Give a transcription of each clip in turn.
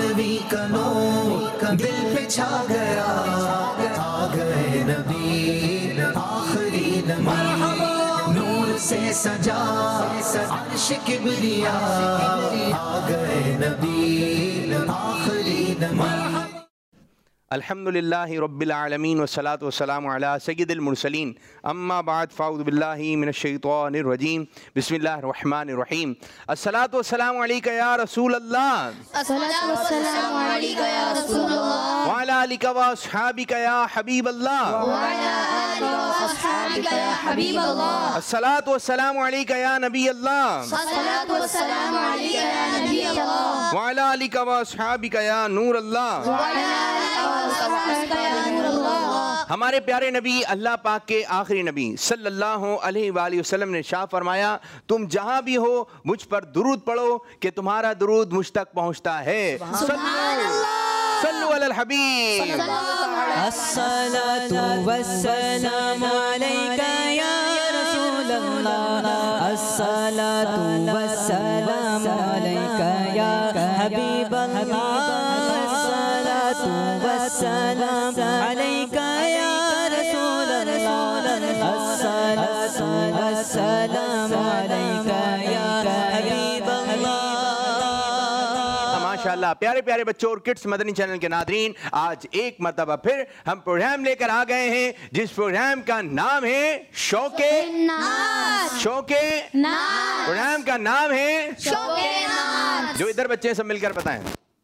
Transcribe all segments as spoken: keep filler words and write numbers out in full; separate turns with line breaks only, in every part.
मानवी का नूर दिल पे छा गया, आ गए नबी आखिरी नबी, नूर से सजा अर्श किबरिया, आ गए नबी आखिरी नबी।
अल्हम्दुलिल्लाहि रब्बिल आलमीन वस्सलातु वस्सलामु अला सय्यिदिल मुरसलीन अम्मा बाद फ़अऊज़ु बिल्लाहि मिनश शैतानिर रजीम बिस्मिल्लाहिर रहमानिर रहीम। अस्सलातु वस्सलामु अलैका या रसूल अल्लाह,
अस्सलातु वस्सलामु अलैका या रसूल अल्लाह,
व अला आलिका व अस्हाबिका या हबीब अल्लाह,
व अला आलिका व अस्हाबिका या हबीब अल्लाह।
अस्सलातु वस्सलामु अलैका या नबी अल्लाह,
अस्सलातु वस्सलामु अलैका या नबी अल्लाह,
व अला आलिका व अस्हाबिका या नूर अल्लाह।
व अला आलिका व अस्हाबिका या नूर अल्लाह।
हमारे प्यारे नबी अल्लाह पाक के आखिरी नबी सल्लल्लाहु अलैहि वसल्लम ने शाह फरमाया, तुम जहाँ भी हो मुझ पर दुरूद पढ़ो कि तुम्हारा दुरूद मुझ तक पहुँचता है। सल्लु अलल हबीब।
अस्सलातु वस्सलामु अलैका या रसूलल्लाह, अस्सलातु वस्सलामु अलैका या हबीबल्लाह, अस्सलातु वस्सलामु अलैका या रसूलल्लाह, अस्सलातु वस्सलामु अलैका या हबीबल्लाह।
माशाअल्लाह प्यारे प्यारे बच्चों और किड्स मदनी चैनल के नादरीन, आज एक मरतबा फिर हम प्रोग्राम लेकर आ गए हैं जिस प्रोग्राम का नाम है शौके
नात।
शौके
नात।
प्रोग्राम का नाम है
शौके नात।
जो इधर बच्चे सब मिलकर बताएं,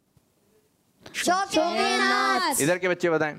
शौके नात।
इधर के बच्चे बताएं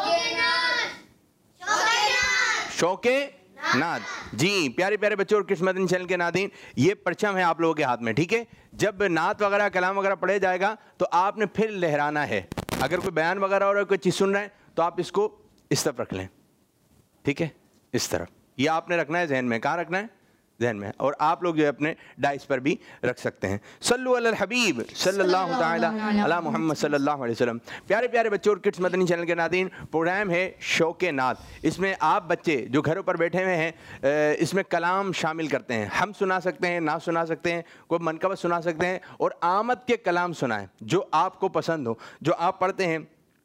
शौके नात। जी प्यारे प्यारे बच्चों और किड्स मदनी चैनल के नादरीन, ये परचम है आप लोगों के हाथ में, ठीक है। जब नात वगैरह कलाम वगैरह पढ़े जाएगा तो आपने फिर लहराना है। अगर कोई बयान वगैरह और कोई चीज़ सुन रहे हैं तो आप इसको इस तरफ रख लें, ठीक है, इस तरफ। ये आपने रखना है जहन में। कहाँ रखना है? जहन में। और आप लोग जो है अपने डाइस पर भी रख सकते हैं। सल्लु अलल हबीब सल्लल्लाहु ताला अला मुहम्मद सल्लल्लाहु अलैहि वसल्लम। प्यारे प्यारे बच्चों और किड्स मदनी चैनल के नादरीन, प्रोग्राम है शौके नात। इसमें आप बच्चे जो घरों पर बैठे हुए हैं इसमें कलाम शामिल करते हैं। हम सुना सकते हैं, ना सुना सकते हैं, कोई मनकबत सुना सकते हैं और आमद के कलाम सुनाएं जो आपको पसंद हो, जो आप पढ़ते हैं।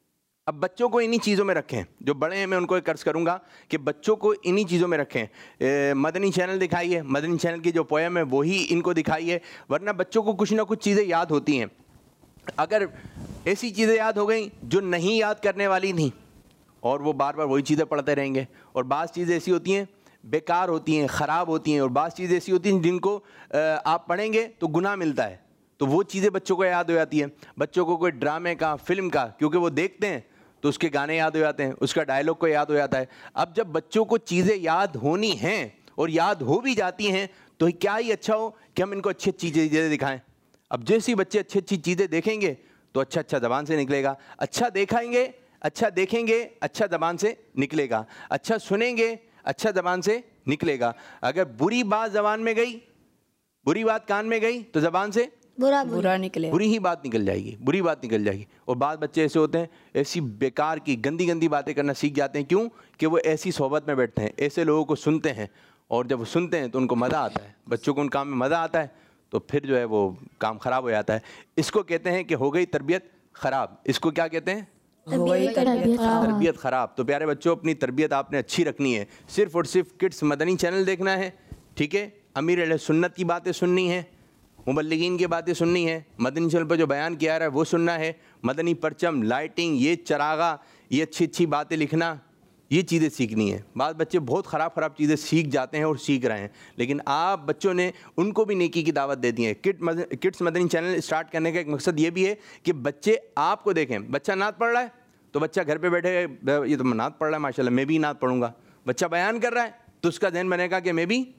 अब बच्चों को इन्हीं चीज़ों में रखें। जो बड़े हैं मैं उनको एक कर्ज करूँगा कि बच्चों को इन्हीं चीज़ों में रखें। ए, मदनी चैनल दिखाइए, मदनी चैनल की जो पोएम है वही इनको दिखाइए, वरना बच्चों को कुछ ना कुछ चीज़ें याद होती हैं। अगर ऐसी चीज़ें याद हो गई जो नहीं याद करने वाली थी और वो बार बार वही चीज़ें पढ़ते रहेंगे, और बाज़ चीज़ें ऐसी होती हैं बेकार होती हैं, ख़राब होती हैं, और बाज़ चीज़ें ऐसी होती हैं जिनको आप पढ़ेंगे तो गुनाह मिलता है, तो वो चीज़ें बच्चों को याद हो जाती हैं। बच्चों को कोई ड्रामे का, फिल्म का, क्योंकि वो देखते हैं तो उसके गाने याद हो जाते हैं, उसका डायलॉग को याद हो जाता है। अब जब बच्चों को चीज़ें याद होनी हैं और याद हो भी जाती हैं तो क्या ही अच्छा हो कि हम इनको अच्छी अच्छी चीज़ें दिखाएं। अब जैसे ही बच्चे अच्छी अच्छी चीज़ें देखेंगे तो अच्छा अच्छा ज़बान से निकलेगा, अच्छा दिखाएंगे, अच्छा देखेंगे, अच्छा ज़बान से निकलेगा, अच्छा सुनेंगे, अच्छा ज़बान से निकलेगा। अगर बुरी बात ज़बान में गई, बुरी बात कान में गई तो ज़बान से
बुरा बुरा निकले,
बुरी ही बात निकल जाएगी, बुरी बात निकल जाएगी। और बाद बच्चे ऐसे होते हैं ऐसी बेकार की गंदी गंदी बातें करना सीख जाते हैं। क्यों? कि वो ऐसी सोहबत में बैठते हैं, ऐसे लोगों को सुनते हैं, और जब वो सुनते हैं तो उनको मज़ा आता है। बच्चों को उन काम में मज़ा आता है तो फिर जो है वो काम ख़राब हो जाता है। इसको कहते हैं कि हो गई तरबियत ख़राब। इसको क्या कहते हैं?
हो गई तरबियत खराब।
तरबियत ख़राब। तो प्यारे बच्चों, अपनी तरबियत आपने अच्छी रखनी है। सिर्फ़ और सिर्फ किड्स मदनी चैनल देखना है, ठीक है। अमीर अहले सुन्नत की बातें सुननी है, मुबल्लिगीन की बातें सुननी है, मदनी चैनल पर जो बयान किया रहा है वो सुनना है, मदनी परचम, लाइटिंग, ये चरागा, ये अच्छी अच्छी बातें लिखना, ये चीज़ें सीखनी है। बाद बच्चे बहुत ख़राब ख़राब चीज़ें सीख जाते हैं और सीख रहे हैं, लेकिन आप बच्चों ने उनको भी नेकी की दावत दे दी है। किड मद, किड्स मदनी चैनल स्टार्ट करने का एक मकसद ये भी है कि बच्चे आपको देखें। बच्चा नात पढ़ रहा है तो बच्चा घर पर बैठे, ये तो नात पढ़ रहा है माशाल्लाह, मैं भी नात पढ़ूँगा। बच्चा बयान कर रहा है तो उसका ध्यान बनेगा कि मैं भी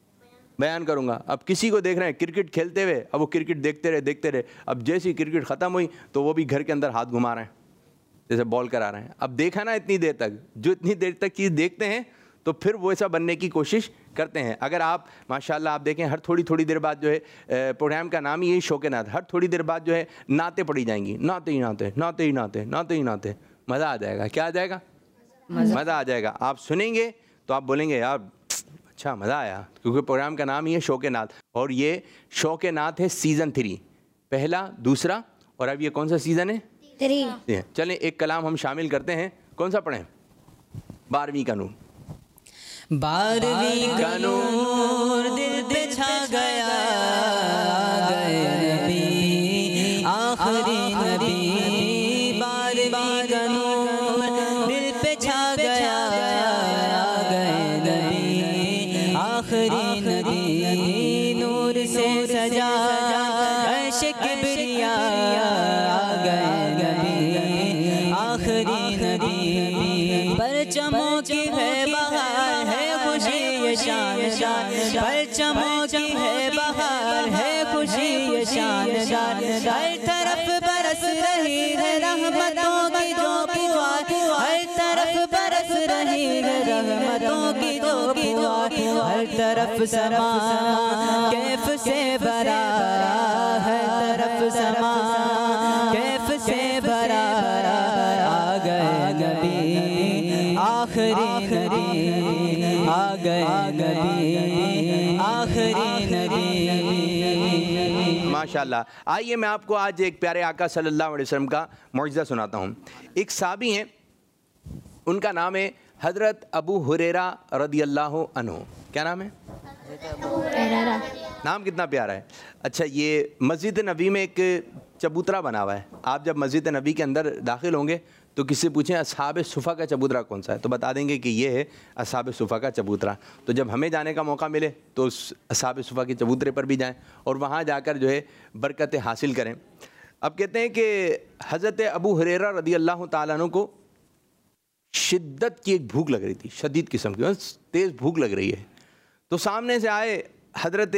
बयान करूंगा। अब किसी को देख रहे हैं क्रिकेट खेलते हुए, अब वो क्रिकेट देखते रहे देखते रहे अब जैसे ही क्रिकेट ख़त्म हुई तो वो भी घर के अंदर हाथ घुमा रहे हैं, जैसे बॉल करा रहे हैं। अब देखा ना इतनी देर तक, जो इतनी देर तक चीज़ देखते हैं तो फिर वो ऐसा बनने की कोशिश करते हैं। अगर आप माशाल्लाह आप देखें, हर थोड़ी थोड़ी देर बाद जो है, प्रोग्राम का नाम ही यही शौके नात, हर थोड़ी देर बाद जो है नाते पढ़ी जाएंगी, नाते ही नाते नाते ही नाते नाते ही नाते। मज़ा आ जाएगा। क्या आ जाएगा? मज़ा आ जाएगा। आप सुनेंगे तो आप बोलेंगे यार अच्छा मज़ा आया, क्योंकि प्रोग्राम का नाम ही है शौके नात। और ये शौके नात है सीज़न थ्री, पहला, दूसरा और अब ये कौन सा सीज़न है?
थ्री।
चलें एक कलाम हम शामिल करते हैं, कौन सा पढ़ें? बारहवीं का नूर।
बारहवीं का नूर दिल पे छा गया, गए नबी आखिरी नबी। बारहवीं का नूर दिल पे छा गया, गए नबी आखिरी नबी। नूर से सजा अर्श किबरिया, गए नबी आखिरी नबी। परचमों की है बहार है खुशी ये शानदार, परचमों की है बहार है खुशी ये शानदार। हर तरफ बरस रही है रहमतों की जो फुहार, हर तरफ बरस रही है रहमतों की जो फुहार। हर तरफ समा कैफ से भरा, हर तरफ समा कैफ से भरा। आ गए नबी आखिरी नबी, आ गए नबी आखिरी नबी।
माशाल्लाह। आइए मैं आपको आज एक प्यारे आका सल्लल्लाहु अलैहि वसल्लम का मौजज़ा सुनाता हूँ। एक साहबी हैं, उनका नाम है हज़रत अबू हुरैरा रदियल्लाहु अन्हु। क्या नाम है? नाम कितना प्यारा है। अच्छा, ये मस्जिद नबी में एक चबूतरा बना हुआ है। आप जब मस्जिद नबी के अंदर दाखिल होंगे तो किसी पूछें असहाब सुफ़ा का चबूतरा कौन सा है, तो बता देंगे कि ये है असहाब सुफ़ा का चबूतरा। तो जब हमें जाने का मौका मिले तो उस असहाब सुफ़ा के चबूतरे पर भी जाएं और वहाँ जाकर जो है बरकतें हासिल करें। अब कहते हैं कि हज़रत अबू हुरैरा रदियल्लाहु ताला अन्हु को शिद्दत की एक भूख लग रही थी, शदीद किस्म की, तेज़ भूख लग रही है। तो सामने से आए हज़रत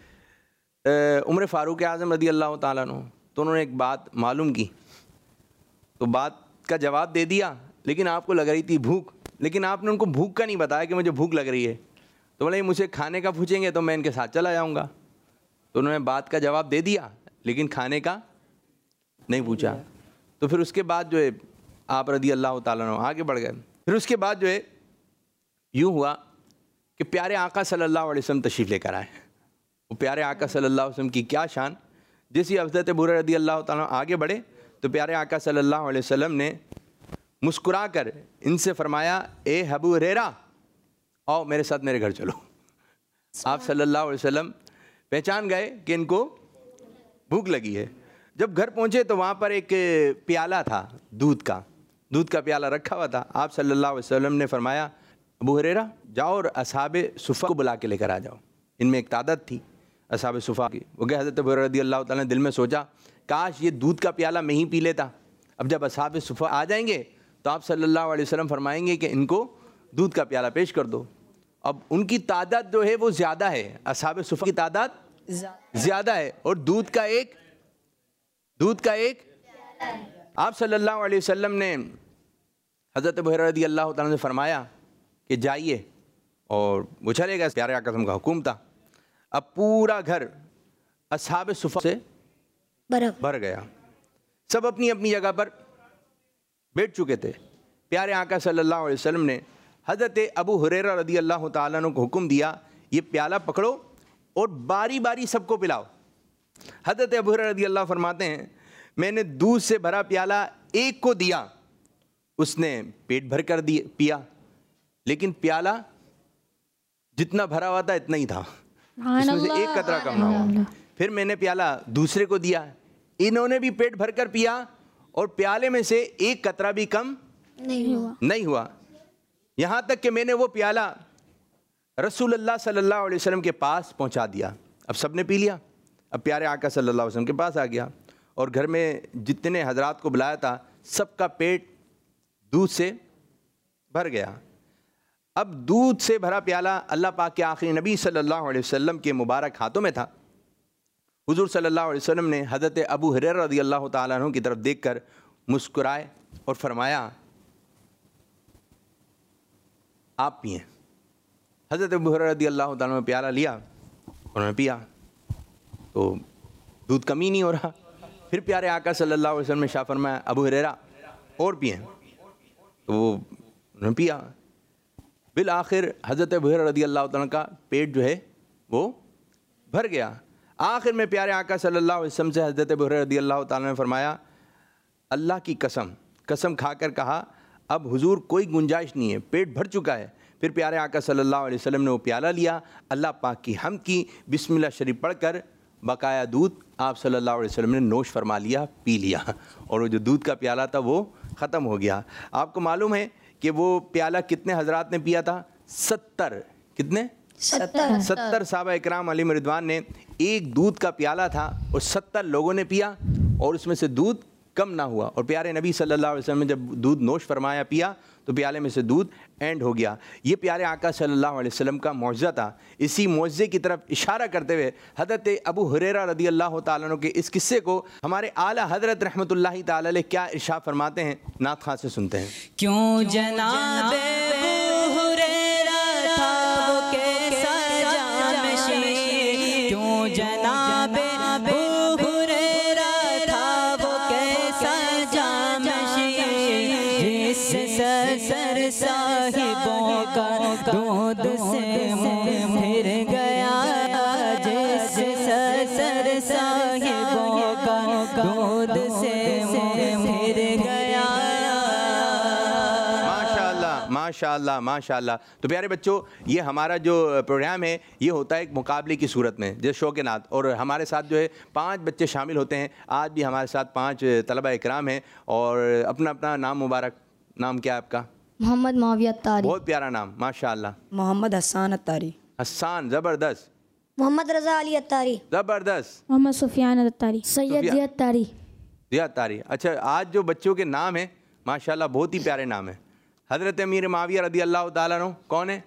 उमर फ़ारूक आज़म रदियल्लाहु ताला अन्हु, तो उन्होंने एक बात मालूम की, तो बात का जवाब दे दिया, लेकिन आपको लग रही थी भूख, लेकिन आपने उनको भूख का नहीं बताया कि मुझे भूख लग रही है। तो बोले मुझे खाने का पूछेंगे तो मैं इनके साथ चला जाऊंगा। तो उन्होंने बात का जवाब दे दिया लेकिन खाने का नहीं पूछा। तो फिर उसके बाद जो है आप रदी अल्लाह ताला अन्हु आगे बढ़ गए। फिर उसके बाद जो है यूँ हुआ कि प्यारे आका सल्लल्लाहु अलैहि वसल्लम तशरीफ़ लेकर आए। वो प्यारे आका सल्लल्लाहु अलैहि वसल्लम की क्या शान, जैसी हज़रत अबू हुरैरा रदी अल्लाह ताला अन्हु आगे बढ़े तो प्यारे आका सल्लल्लाहु अलैहि वसल्लम ने मुस्कुरा कर इनसे फरमाया, ए अबू हुरैरा आओ मेरे साथ मेरे घर चलो। आप सल्लल्लाहु अलैहि वसल्लम पहचान गए कि इनको भूख लगी है। जब घर पहुँचे तो वहाँ पर एक प्याला था दूध का, दूध का प्याला रखा हुआ था। आप सल्लल्लाहु अलैहि वसल्लम ने फरमाया, अबू हुरैरा जाओ और असहाबे सुफ़ा को बुला के लेकर आ जाओ। इनमें एक तादाद थी असहाबे सुफ़ा की। वो गए, हज़रत अबू हुरैरा रज़ी अल्लाह ताला ने दिल में सोचा काश ये दूध का प्याला मैं ही पी लेता। अब जब असहाबे सुफ़ा आ जाएंगे तो आप सल्लल्लाहु अलैहि वसल्लम फरमाएंगे कि इनको दूध का प्याला पेश कर दो। अब उनकी तादाद जो है वो ज़्यादा है, असहाबे सुफ़ा की तादाद ज़्यादा है और दूध का एक दूध का एक आप सल्लल्लाहु अलैहि वसल्लम ने हज़रत अबू हुरैरा रज़ी अल्लाह ताला ने फरमाया कि जाइए, और वो चले गए। प्यारे आका का हुक्म था। अब पूरा घर असहाबे सुफ़ा से भर गया, सब अपनी अपनी जगह पर बैठ चुके थे। प्यारे आका सल्लल्लाहु अलैहि वसल्लम ने हज़रत अबू हुरैरा रज़ी अल्लाह ताला अन्हु को हुक्म दिया, ये प्याला पकड़ो और बारी बारी सबको पिलाओ। हज़रत अबू हुरैरा रज़ी अल्लाह फरमाते हैं, मैंने दूध से भरा प्याला एक को दिया, उसने पेट भर कर दिया पिया, लेकिन प्याला जितना भरा हुआ था इतना ही था, इसमें से एक कतरा कम ना हुआ। फिर मैंने प्याला दूसरे को दिया, इन्होंने भी पेट भर कर पिया और प्याले में से एक कतरा भी कम
नहीं हुआ
नहीं हुआ यहाँ तक कि मैंने वो प्याला रसूलुल्लाह सल्लल्लाहु अलैहि वसल्लम के पास पहुंचा दिया। अब सबने पी लिया। अब प्यारे आका सल्लल्लाहु अलैहि वसल्लम के पास आ गया और घर में जितने हजरात को बुलाया था सबका पेट दूध से भर गया। अब दूध से भरा प्याला अल्लाह पाक के आखिरी नबी सल्लल्लाहु अलैहि वसल्लम के मुबारक हाथों में था। हुजूर सल्लल्लाहु अलैहि वसल्लम ने हज़रत अबू हुरैरा रज़ी अल्लाह ताला अन्हु की तरफ देखकर मुस्कुराए और फरमाया, आप पिए। हज़रत अबू हुरैरा रज़ी अल्लाह ताला ने प्याला लिया, उन्होंने पिया तो दूध कमी नहीं हो रहा। फिर प्यारे आका सल्लल्लाहु अलैहि वसल्लम ने शाह फरमाया, अबू हुरैरा और पिए, तो वो उन्होंने पिया। बिल आखिर हज़रत अबू हुरैरा रज़ी अल्लाह ताला का पेट जो है वो भर गया। आखिर में प्यारे आका सल्लल्लाहु अलैहि वसल्लम से हज़रत अबू हुरैरा रज़ियल्लाहु ताला ने फरमाया, अल्लाह की कसम, कसम खाकर कहा अब हुजूर कोई गुंजाइश नहीं है, पेट भर चुका है। फिर प्यारे आका सल्लल्लाहु अलैहि वसल्लम ने वो प्याला लिया, अल्लाह पाक की हम्द की, बिस्मिल्लाह शरीफ पढ़कर बकाया दूध आप सल्लल्लाहु अलैहि वसल्लम ने नोश फरमा लिया, पी लिया, और वो जो दूध का प्याला था वो ख़त्म हो गया। आपको मालूम है कि वो प्याला कितने हजरात ने पिया था? सत्तर। कितने?
सत्तर
सत्तर साहबा इकराम अलैहिम रिदवान ने, एक दूध का प्याला था और सत्तर लोगों ने पिया और उसमें से दूध कम ना हुआ। और प्यारे नबी सल्लल्लाहु अलैहि वसल्लम ने जब दूध नोश फरमाया, पिया, तो प्याले में से दूध एंड हो गया। ये प्यारे आका सल्लल्लाहु अलैहि वसल्लम का मौजज़ा था। इसी मौजज़े की तरफ इशारा करते हुए हज़रत अबू हुरैरा रज़ियल्लाहु ताला अन्हु के इस किस्से को हमारे आला हज़रत रहमतुल्लाहि ताला अलैह क्या इरशाद फरमाते हैं, नात खां से सुनते हैं।
क्यों जनाब अबू हुरैरा था वो कैसा जामशी, क्यों जनाब अबू हुरैरा था वो कैसा जामशी, जिससे सर साहिबों का दूध से मुंह फिर गया, जिससे सर साहिबों का दूध से मुंह फिर गया।
माशाअल्लाह माशाअल्लाह माशाअल्लाह। तो प्यारे बच्चों, ये हमारा जो प्रोग्राम है ये होता है एक मुकाबले की सूरत में, जैसे शौक़ नात, और हमारे साथ जो है पांच बच्चे शामिल होते हैं। आज भी हमारे साथ पांच तलबा इकराम हैं और अपना अपना नाम मुबारक। नाम क्या है आपका?
मोहम्मद माविया अत्तारी।
बहुत प्यारा नाम, माशाअल्लाह।
मोहम्मद हसन अत्तारी।
हसान, ज़बरदस्त।
मोहम्मद रजा अली अत्तारी।
ज़बरदस्त।
मोहम्मद सुफियान अत्तारी।
सैयद जिया अत्तारी।
जिया अत्तारी। अच्छा, आज जो बच्चों के नाम हैं माशाअल्लाह बहुत ही प्यारे नाम हैं। हज़रत अमीर माविया रज़ियल्लाहु ताला अन्हु कौन है?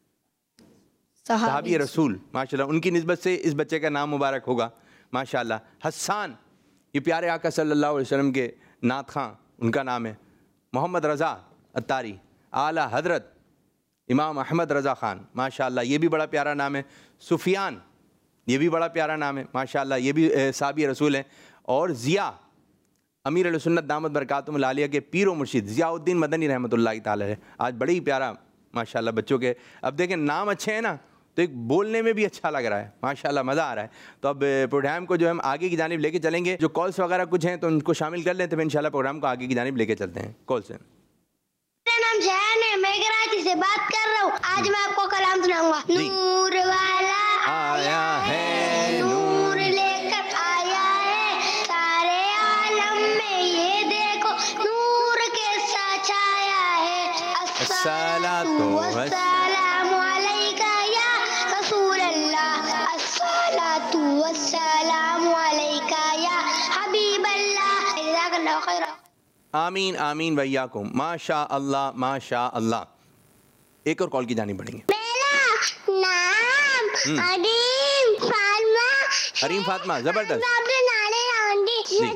सहाबी रसूल, माशाअल्लाह। उनकी निस्बत से इस बच्चे का नाम मुबारक होगा, माशाअल्लाह। हसान, ये प्यारे आका सल्लल्लाहु अलैहि वसल्लम के नात खां, उनका नाम है। मोहम्मद रज़ा अत्तारी, आला हज़रत इमाम अहमद रज़ा ख़ान, माशाअल्लाह, ये भी बड़ा प्यारा नाम है। सुफियान, ये भी बड़ा प्यारा नाम है, माशाअल्लाह, ये भी सहाबी रसूल हैं। और ज़िया, अमीर अहले सुन्नत दामत बरकातुहुल आलिया के पीर व मुर्शिद ज़ियाउद्दीन मदनी रहमतुल्लाहि ताला है। आज बड़ी ही प्यारा माशाअल्लाह बच्चों के, अब देखें नाम अच्छे हैं ना, तो एक बोलने में भी अच्छा लग रहा है, माशाअल्लाह, मज़ा आ रहा है। तो अब प्रोग्राम को जो हम आगे की जानिब लेके चलेंगे। जो कॉल्स वगैरह कुछ हैं तो उनको शामिल कर लें, तो इंशाल्लाह प्रोग्राम को आगे की जानिब लेके चलते हैं। कॉल से।
मेरा नाम जहान है, मैं कराची से बात कर रहा हूँ। आज मैं आपको कलाम सुनाऊंगा। नूर वाला
आया है,
नूर लेकर आया है सारे आलम में, ये देखो नूर कैसा छाया है। अस्सलातु वस्सलामु अलैका या रसूल अल्लाह, अस्सलातु वस्सलामु अलैका या हबीब अल्लाह। जज़ाकल्लाहु खैरा।
आमीन आमीन वैयाकुम, माशा अल्लाह माशा अल्लाह। एक और कॉल की जानी पड़ेंगे।
मेरा नाम हरीम फातिमा।
हरीम फातिमा, जबरदस्त।
जी।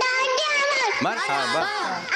मरहबा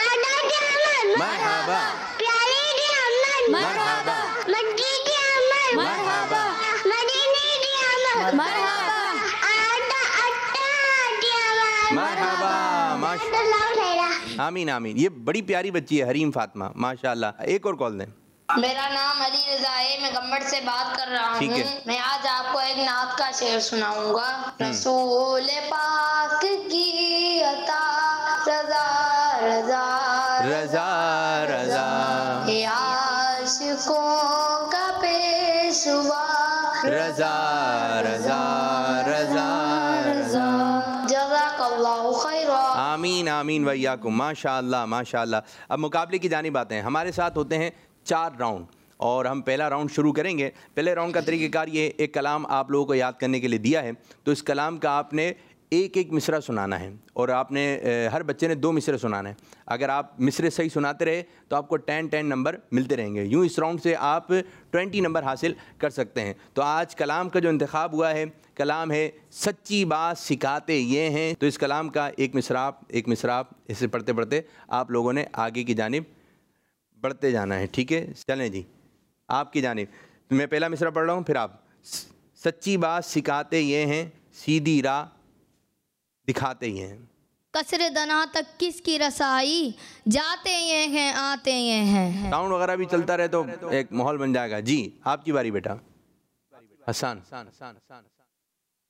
मरहबा
प्यारे की अमन,
मरहबा
मक्की की अमन,
मरहबा
मदीने की अमन,
मरहबा
आटा अट्टा की अमन,
मरहबा माशा।
अल्लाह खैरा।
आमीन आमीन। ये बड़ी प्यारी बच्ची है हरीम फातिमा, माशाअल्लाह। एक और कॉल दें।
मेरा नाम अली रजा है, मैं गम्बड़ से बात कर रहा
ठीक
हूँ।
है।
मैं आज आपको एक नात का शेर सुनाऊंगा। रसूल पाक की अता रजा रजा
रजा रजा
ये आशिकों का पेशवा
रजा रजा रजा रजा।
जज़ाकल्लाहु खैरा।
आमीन आमीन वैयाकुम, माशाअल्लाह माशाअल्लाह। अब मुकाबले की जानिब आते हैं। हमारे साथ होते हैं चार राउंड और हम पहला राउंड शुरू करेंगे। पहले राउंड का तरीक़ेकार ये, एक कलाम आप लोगों को याद करने के लिए दिया है, तो इस कलाम का आपने एक एक मिसरा सुनाना है और आपने हर बच्चे ने दो मिसरे सुनाना है। अगर आप मिसरे सही सुनाते रहे तो आपको टेन टेन नंबर मिलते रहेंगे। यूँ इस राउंड से आप ट्वेंटी नंबर हासिल कर सकते हैं। तो आज कलाम का जो इंतखाब हुआ है, कलाम है सच्ची बात सिखाते ये हैं। तो इस कलाम का एक मिसराब एक मिसराब इसे पढ़ते पढ़ते आप लोगों ने आगे की जानिब बढ़ते जाना है, ठीक है? चलें जी, आपकी जानिब। मैं पहला मिसरा पढ़ रहा हूँ, फिर आप। सच्ची बात सिखाते ये हैं, सीधी राह दिखाते ये हैं।
कसरे दना तक किसकी रसाई, जाते ये हैं आते ये हैं।
साउंड वगैरह भी चलता रहे तो एक माहौल बन जाएगा। जी, आपकी बारी बेटा। हसन।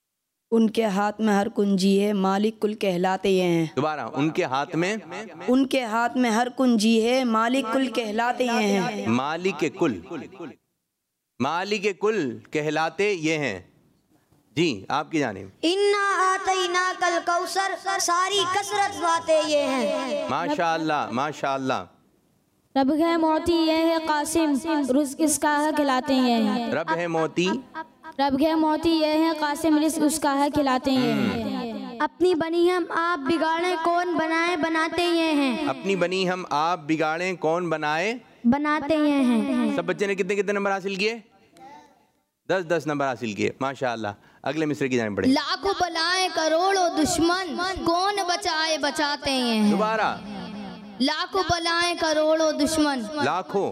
उनके हाथ में हर कुंजी है, मालिक कुल कहलाते ये हैं।
दोबारा, उनके हाथ में
उनके हाथ में हर कुंजी है, मालिक कुल कहलाते ये हैं।
मालिक कुल, मालिक कुल कहलाते ये हैं। जी आपकी जानिब।
इन्ना आतैना कल कौसर, सारी कसरत बातें ये हैं।
माशाअल्लाह माशाअल्लाह।
रब है मोती ये है कासिम, रुज़्क़ इसका है खिलाते हैं।
रब है मोती,
रब है मोती ये है कासिम, रिज़्क़ उसका है खिलाते हैं।
अपनी बनी हम आप बिगाड़े कौन बनाए बनाते ये हैं।
अपनी बनी हम आप बिगाड़े कौन बनाए
बनाते ये हैं।
सब बच्चे ने कितने कितने नंबर हासिल किए? दस दस नंबर हासिल किए, माशाअल्लाह। अगले मिसरे की जानिब बढ़े।
लाखों बलाएं करोड़ों दुश्मन, कौन बचाए बचाते हैं।
दोबारा,
लाखों बलाएं करोड़ों दुश्मन,
लाखों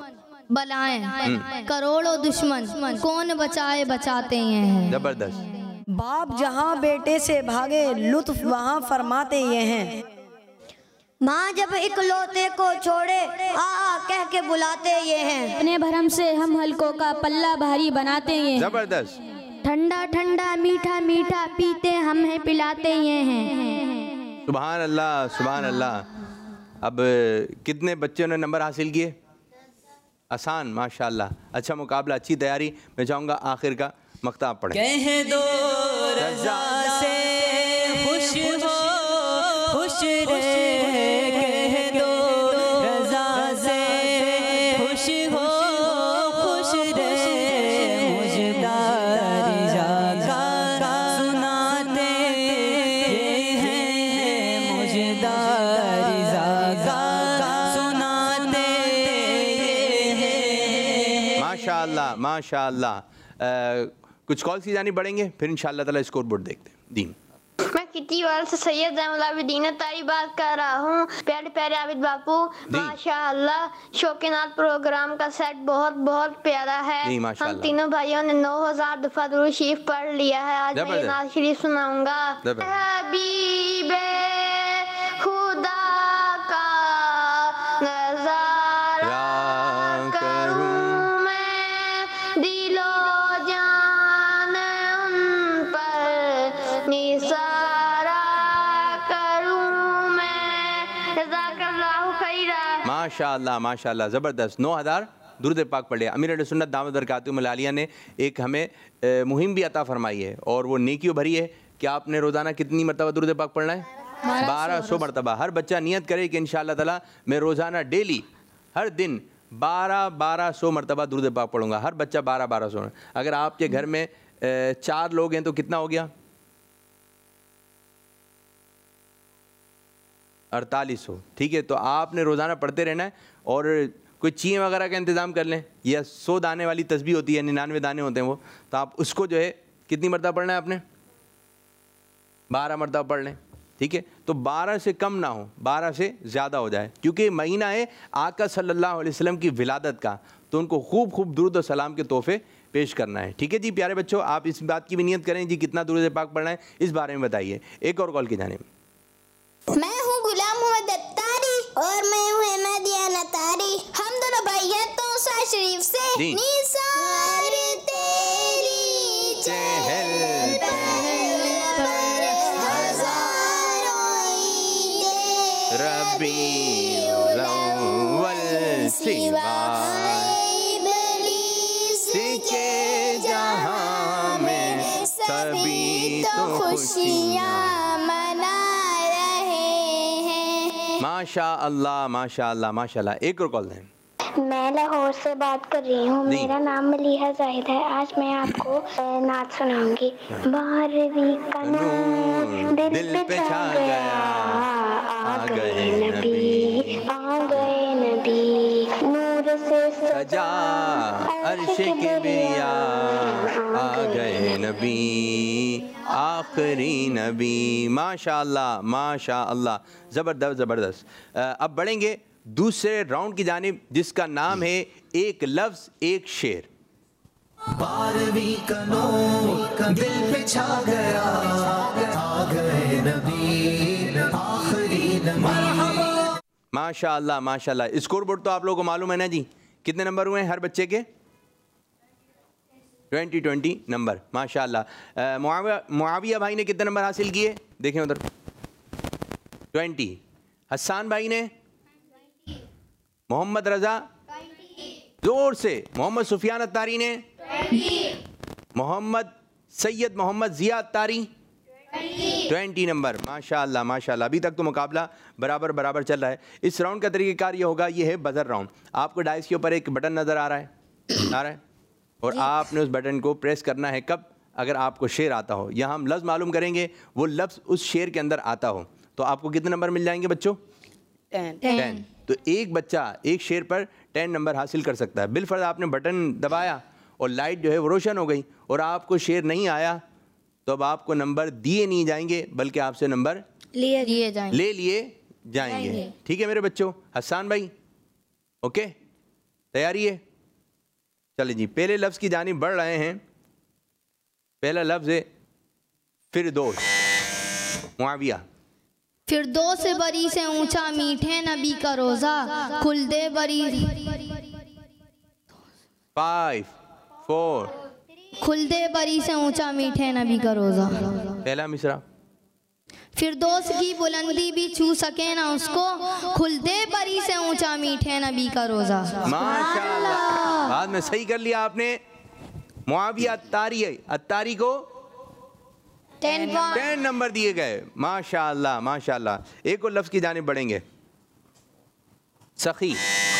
बलाएं करोड़ों दुश्मन, कौन बचाए बचाते हैं।
जबरदस्त।
बाप जहाँ बेटे से भागे, लुत्फ वहाँ फरमाते ये हैं।
माँ जब इकलौते को छोड़े, आ आ कह के बुलाते ये हैं।
अपने भरम से हम हल्कों का पल्ला भारी बनाते हैं।
जबरदस्त।
ठंडा ठंडा मीठा मीठा पीते हम है पिलाते ये हैं।
सुभान अल्लाह सुभान अल्लाह। अब कितने बच्चों ने नंबर हासिल किए? आसान, माशाअल्लाह। अच्छा मुकाबला, अच्छी तैयारी। मैं चाहूँगा आखिर का मक्ता आप पढ़ें।
कह दो रज़ा से खुश हो, खुश रहे। कह दो रज़ा से खुश हो, खुश रहे। मुझदारी जागा सुनाते ये हैं, मुझदारी जागा सुनाते ये हैं।
माशाअल्लाह माशाअल्लाह। कुछ कॉल की जानी बढ़ेंगे, फिर इंशाअल्लाह ताला स्कोर बोर्ड देखते हैं। दीन
मैं किटी वाले से सैयद जैनुल तारी बात कर रहा हूँ। प्यारे प्यारे आबिद बापू, माशाअल्लाह शौकीनात प्रोग्राम का सेट बहुत बहुत प्यारा है। हम तीनों भाइयों ने नौ हजार दफा दुरूद शरीफ पढ़ लिया है। आज मैं नाज़ शरीफ सुनाऊंगा। हबीबे खुदा का नज़ारा करूं मैं, दिलो जान उन पर निसारा करूं मैं। जज़ाकल्लाहु खैरा।
माशाअल्लाह माशाअल्लाह, ज़बरदस्त। नौ हज़ार दुरूद पाक पढ़े। अमीर अहले सुन्नत दामद बरकातुहु मलालिया ने एक हमें ए, मुहिम भी अता फरमाई है, और वो नेकियों भरी है कि आपने रोज़ाना कितनी मरतबा दुरूद पाक पढ़ना है? बारह सौ मरतबा। हर बच्चा नियत करे कि इंशाअल्लाह ताला मैं रोज़ाना डेली हर दिन बारह बारह सौ मरतबा दुरूद पाक पढ़ूंगा। हर बच्चा बारह बारह सौ। अगर आपके घर में ए, चार लोग हैं तो कितना हो गया? अड़तालीस सौ। ठीक है, तो आपने रोज़ाना पढ़ते रहना है, और कोई चीज़ वगैरह का इंतज़ाम कर लें, या सौ दाने वाली तस्बीह होती है, निन्यानवे दाने होते हैं वो, तो आप उसको जो है कितनी मरतबा पढ़ना है आपने? बारह मरतबा पढ़ लें। ठीक है, तो बारह से कम ना हो, बारह से ज़्यादा हो जाए, क्योंकि महीना है आका सल्लल्लाहु अलैहि वसल्लम की विलादत का, तो उनको खूब खूब दुरूद और सलाम के तोहफे पेश करना है। ठीक है जी प्यारे बच्चों, आप इस बात की भी नियत करें जी कितना दुरूद पाक पढ़ना है, इस बारे में बताइए। एक और कॉल की जानिब।
मैं हूँ गुलाम मोहम्मद अत्तारी और मैं हूँ अहमदिया नतारी। हम दोनों भाई हैं तौसा शरीफ से। निसार तेरी चहल पर हजारों ईदें, रबीउल अव्वल सिवा इब्लीस के जहां में सभी तो खुशियाँ मना
माशा अल्लाह माशा अल्लाह माशा अल्लाह। एक और कॉल दें।
मैं लाहौर से बात कर रही हूँ। मेरा नाम मलीहा जाहिद है। आज मैं आपको नात सुनाऊंगी। बारहवीं का नूर दिल पे छा गया, आ गए नबी, आ गए नबी, नूर से सजा अर्श के बिरिया, आ गए नबी, आखिरी नबी। माशा अल्लाह माशा अल्लाह, ज़बरदस्त ज़बरदस्त। अब बढ़ेंगे दूसरे राउंड की जानिब, जिसका नाम है एक लफ्ज़ एक शेर।
बारहवीं का नूर दिल पे छा गया, आ गए नबी, आखिरी नबी।
माशा अल्लाह माशा अल्लाह। स्कोर बोर्ड तो आप लोगों को मालूम है ना जी, कितने नंबर हुए हैं हर बच्चे के? ट्वेंटी ट्वेंटी नंबर, माशाल्लाह। मुआविया मुआविया भाई ने कितने नंबर हासिल किए? देखें उधर, ट्वेंटी। हसन भाई ने, मोहम्मद रजा, जोर से, मोहम्मद सुफियान अत्तारी ने, मोहम्मद सैयद मोहम्मद जिया अत्तारी, ट्वेंटी नंबर, माशाल्लाह माशाल्लाह। अभी तक तो मुकाबला बराबर बराबर चल रहा है। इस राउंड का तरीक़ेकार ये होगा, ये है बजर राउंड। आपको डाइस के ऊपर एक बटन नज़र आ रहा है, आ रहा है, और आपने उस बटन को प्रेस करना है कब? अगर आपको शेर आता हो। यहाँ हम लफ्ज़ मालूम करेंगे, वो लफ्ज़ उस शेर के अंदर आता हो, तो आपको कितने नंबर मिल जाएंगे बच्चों?
टेन।
टेन। तो एक बच्चा एक शेर पर टेन नंबर हासिल कर सकता है। बिलफर्ज आपने बटन दबाया और लाइट जो है वो रोशन हो गई और आपको शेर नहीं आया, तो अब आपको नंबर दिए नहीं जाएंगे, बल्कि आपसे नंबर
लिए लिए जाएंगे
ले लिए जाएंगे। ठीक है मेरे बच्चों? हसन भाई ओके, तैयारी है? चलिए जी, पहले लफ्ज़ की जानिब बढ़ रहे हैं। पहला लफ्ज़ है फिरदौस। मुआविया।
फिरदौस से बरी से ऊंचा मीठे नबी का रोज़ा, खुल दे बरी
फाइव फोर
खुल दे बरी से ऊंचा मीठे नबी का रोज़ा।
पहला मिसरा।
फिरदौस की बुलंदी भी छू सके ना उसको, खुल दे बरी से ऊंचा मीठे नबी का रोज़ा।
माशाल्लाह, बाद में सही कर लिया आपने। मुआविया अत्तारी है, अत्तारी को
टेन
टेन नंबर दिए गए। माशाल्लाह माशाल्लाह। एक और लफ्ज़ की जानिब बढ़ेंगे। सखी।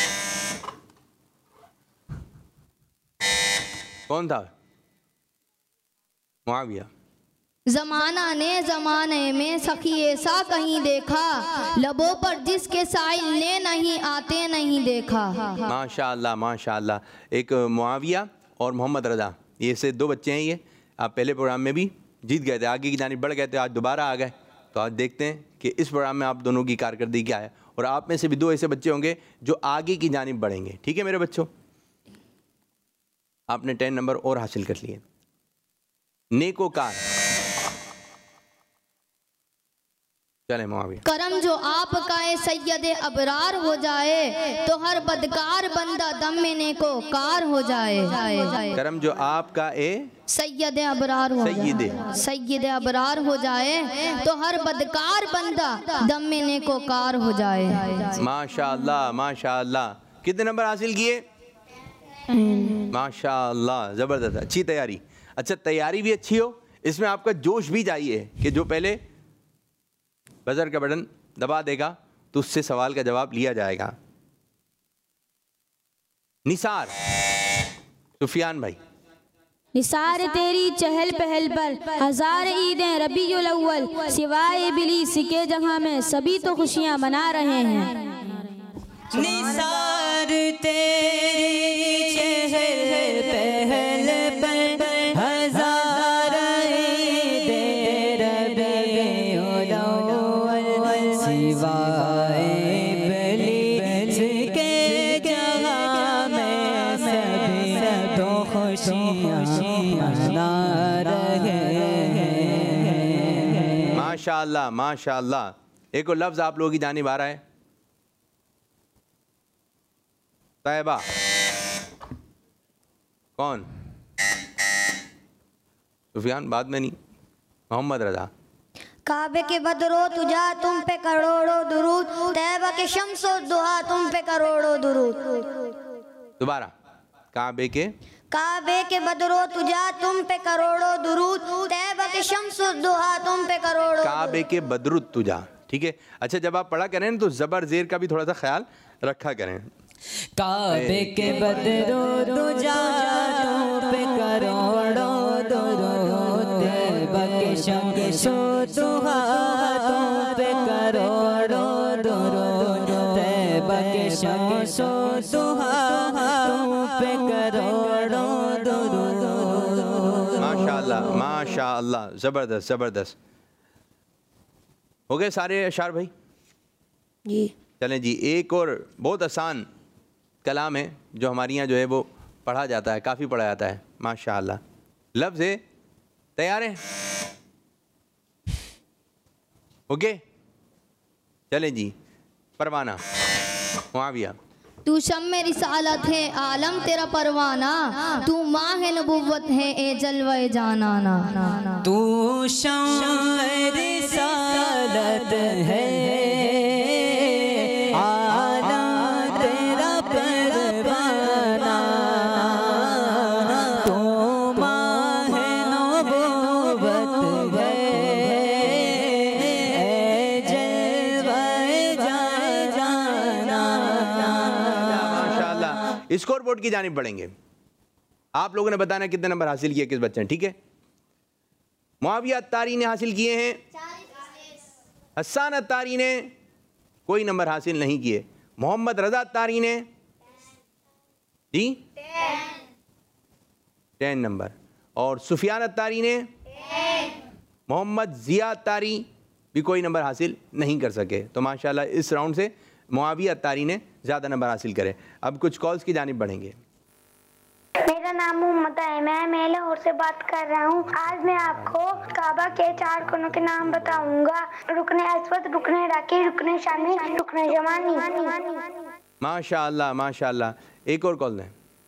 कौन था? मुआविया।
जमाना ने जमाने में सखी ऐसा कहीं देखा, लबों पर जिसके साइल ने नहीं आते नहीं देखा।
माशाल्लाह माशाल्लाह। एक मुआविया और मोहम्मद रजा, ये से दो बच्चे हैं। ये आप पहले प्रोग्राम में भी जीत गए थे, आगे की जानिब बढ़ गए थे, आज दोबारा आ गए। तो आज देखते हैं कि इस प्रोग्राम में आप दोनों की कारकर्दगी क्या है, और आप में से भी दो ऐसे बच्चे होंगे जो आगे की जानिब बढ़ेंगे। ठीक है मेरे बच्चों? आपने टेन नंबर और हासिल कर लिए। नेकोकार। चले मुआविया।
करम जो आपका ए सैयद अबरार हो जाए, तो हर बदकार बंदा दम में नेकोकार हो जाए।
करम जो आपका ए
सैयद अबरार हो
सैयद
जाए सैयद अबरार हो जाए, तो हर बदकार बंदा दम में नेकोकार हो जाए।
माशाल्लाह माशाल्लाह। कितने नंबर हासिल किए? माशाल्लाह, ज़बरदस्त, अच्छी तैयारी। अच्छा, तैयारी भी अच्छी हो, इसमें आपका जोश भी चाहिए कि जो पहले बजर का बटन दबा देगा तो उससे सवाल का जवाब लिया जाएगा। निसार। सुफियान भाई।
निसार तेरी चहल पहल पर हजार ईदें रबीउल अव्वल, सिवाय इब्लीस के जहां में सभी तो खुशियां मना रहे हैं।
निसार तेरी चहल पहल पर हजार ईदें रबीउल अव्वल, सिवाय इब्लीस के जहां में सभी तो खुशियां मना रहे हैं।
माशाल्लाह माशाल्लाह। एक और लफ्ज़ आप लोगों की जानिब आ रहा है। तैयबा। कौन? सुफियान बाद में नहीं, मोहम्मद रजा।
काबे के बदरो तुझा तुम पे करोड़ों दुरूद, तैयबा के शम्सो दुहा तुम पे करोड़ों दुरूद।
दोबारा। काबे के
काबे के बदरो तुझा तुम पे करोड़ों दुरूद, तैयबा के शम्सो दुहा तुम पे करोड़ों।
काबे के बदरुत तुझा। ठीक है। अच्छा, जब आप पढ़ा करें तो जबर जेर का भी थोड़ा सा ख्याल रखा करें।
काबे के बदरो तुझा तुम पे करोड़ों दुरूद, तैयबा के शम्सो दुहा तुम पे करोड़ों दुरूद, तैयबा के शम्सो दुहा तुम पे करोड़ों दुरूद।
माशाल्लाह माशाल्लाह, ज़बरदस्त ज़बरदस्त। हो गए सारे अशार भाई?
जी।
चलें जी, एक और बहुत आसान कलाम है जो हमारे यहाँ जो है वो पढ़ा जाता है, काफ़ी पढ़ा जाता है माशाअल्लाह। लफ्ज़ है, तैयार हैं? ओके, चलें जी। परवाना। मुआविया।
तू शम्मे रिसालत है आलम तेरा परवाना, तू माह नबुव्वत है ए जलवे जानाना।
तू शम्मे रिसालत है आलम तेरा परवाना, तू माह नबुव्वत है ए जलवे जानाना।
स्कोर बोर्ड की जानिब बढ़ेंगे। आप लोगों ने बताना कितने नंबर हासिल किए किस बच्चे ने, ठीक है। मुआविया अत्तारी ने हासिल किए हैं, हसन अत्तारी ने कोई नंबर हासिल नहीं किए, मोहम्मद रजा अत्तारी ने जी टेन नंबर, और सुफियान अत्तारी ने मोहम्मद जिया अत्तारी भी कोई नंबर हासिल नहीं कर सके। तो माशाल्लाह इस राउंड से मुआविया अत्तारी ने ज़्यादा नंबर हासिल करे। अब कुछ कॉल्स की जानिब बढ़ेंगे।
मेरा नाम मोहम्मद है, मैं मैं लाहौर से बात कर रहा हूँ। आज मैं आपको काबा के चार कोनों के नाम बताऊंगा। रुकने अस्वद, रुकने राकी, रुकने शामी, रुकने जमानी।
माशाल्लाह माशाल्लाह। एक और कॉल दें।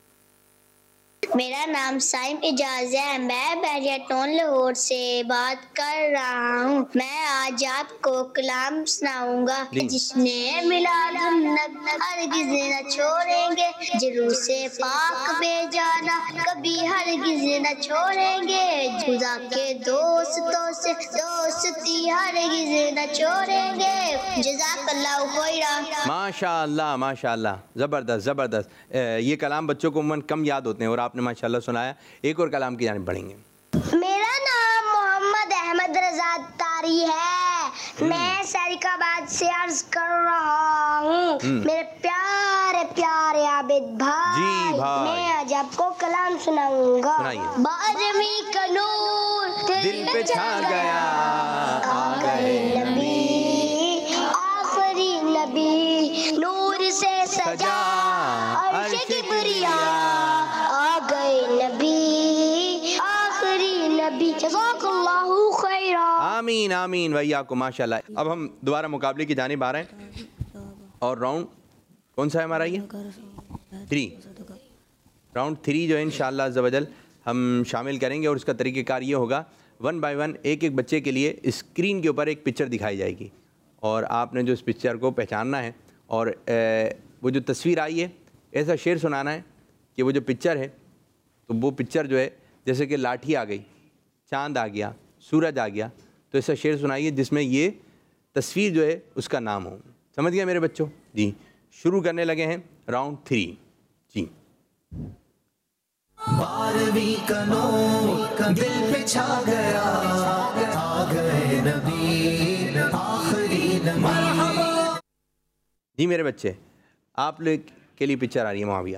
मेरा नाम साइम इजाज है, मैं बैरियाटोन लाहौर से बात कर रहा हूँ। मैं आज आपको कलाम सुनाऊंगा। जिसने मिलादुन नबी हरगिज़ न छोड़ेंगे, जरूर से पाक बेजाना कभी हरगिज़ न छोड़ेंगे, खुदा के दोस्तों से दोस्ती हरगिज़ न छोड़ेंगे। जज़ाकल्लाहु खैरा।
माशाल्लाह माशाल्लाह, ज़बरदस्त ज़बरदस्त। ये कलाम बच्चों को उम्मन कम याद होते हैं और आपने माशाल्लाह सुनाया। एक और कलाम की जानिब बढ़ेंगे।
मेरा नाम मोहम्मद अहमद रजा अत्तारी है, मैं सरिकाबाद से अर्ज कर रहा हूँ। मेरे प्यारे प्यारे आबिद भाई,
जी भाई,
मैं आज आपको कलाम सुनाऊंगा।
बारहवीं
का नूर
दिल पे छा गया, आ गए
नबी आखिरी नबी, नूर से सजा अर्श किबरिया, आ गए नबी आखिरी नबी। जज़ाकल्लाहु खैरा।
आमीन आमीन वैयाकुम। माशाल्लाह। अब हम दोबारा मुकाबले की जानिब आ रहे हैं और राउंड कौन सा है हमारा, ये थ्री। राउंड थ्री जो है इंशाअल्लाह ज़वजल हम शामिल करेंगे और उसका तरीक़ेकार ये होगा, वन बाय वन एक एक बच्चे के लिए स्क्रीन के ऊपर एक पिक्चर दिखाई जाएगी और आपने जो इस पिक्चर को पहचानना है और ए, वो जो तस्वीर आई है ऐसा शेर सुनाना है कि वो जो पिक्चर है तो वो पिक्चर जो है जैसे कि लाठी आ गई, चांद आ गया, सूरज आ गया, तो ऐसा शेर सुनाइए जिसमें ये तस्वीर जो है उसका नाम हो। समझ गया मेरे बच्चों? जी शुरू करने लगे हैं राउंड थ्री। जी
बारहवीं का नूर दिल पे छा गया, आ गए नबी आखिरी नबी।
जी मेरे बच्चे, आप लोग के लिए पिक्चर आ रही है मुआविया।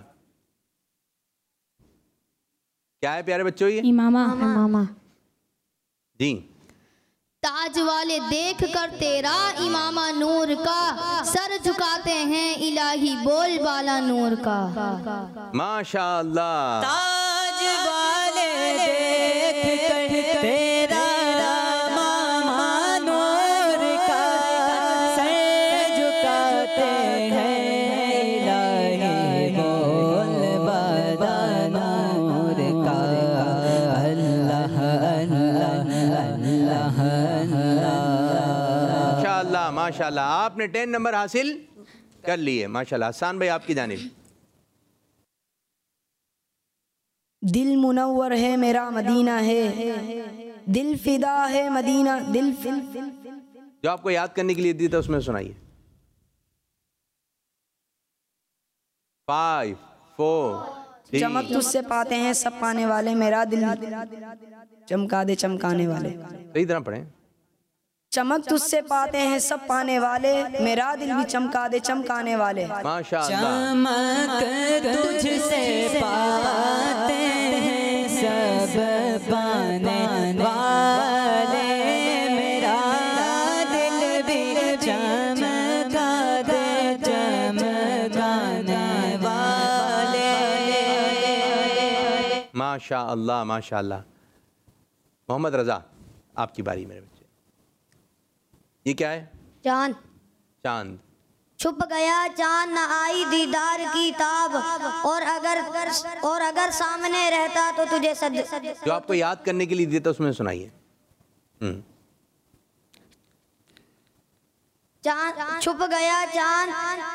क्या है प्यारे बच्चों ये?
इमामा। इमामा।
जी।
ताज वाले देख कर तेरा इमामा नूर का, सर झुकाते हैं इलाही बोल बाला नूर का।
माशाअल्लाह।
ताज वाले देख कर तेरा इमामा नूर का, सर झुकाते हैं इलाही बोल बाला नूर का। अल्लाह अल्लाह अल्लाह।
माशाअल्लाह माशाअल्लाह, आपने टेन नंबर हासिल कर लिए माशाअल्लाह। हसन भाई आपकी जानिब।
दिल मुनव्वर है मेरा मदीना है, दिल फिदा है मदीना, दिल फिल
जो आपको याद करने के लिए दी था उसमें सुनाइए। Five four.
चमक तुझसे पाते हैं सब पाने वाले, मेरा दिल चमका दे चमकाने वाले।
सही तरह पढ़े।
चमक तुझसे पाते हैं सब पाने वाले, मेरा दिल भी चमका दे चमकाने वाले।
माशाअल्लाह।
चमक तुझसे पाते हैं सब पाने वाले, मेरा दिल भी चमका दे चमकाने वाले।
माशाअल्लाह माशाअल्लाह। मोहम्मद रजा आपकी बारी मेरे बच्चे। ये क्या है?
चांद।
चांद।
छुप गया चांद न आई दीदार की ताब, और अगर और अगर सामने रहता तो तुझे सज
जो आपको याद करने के लिए देता उसमें सुनाइए। हम्म
चांद छुप गया चांद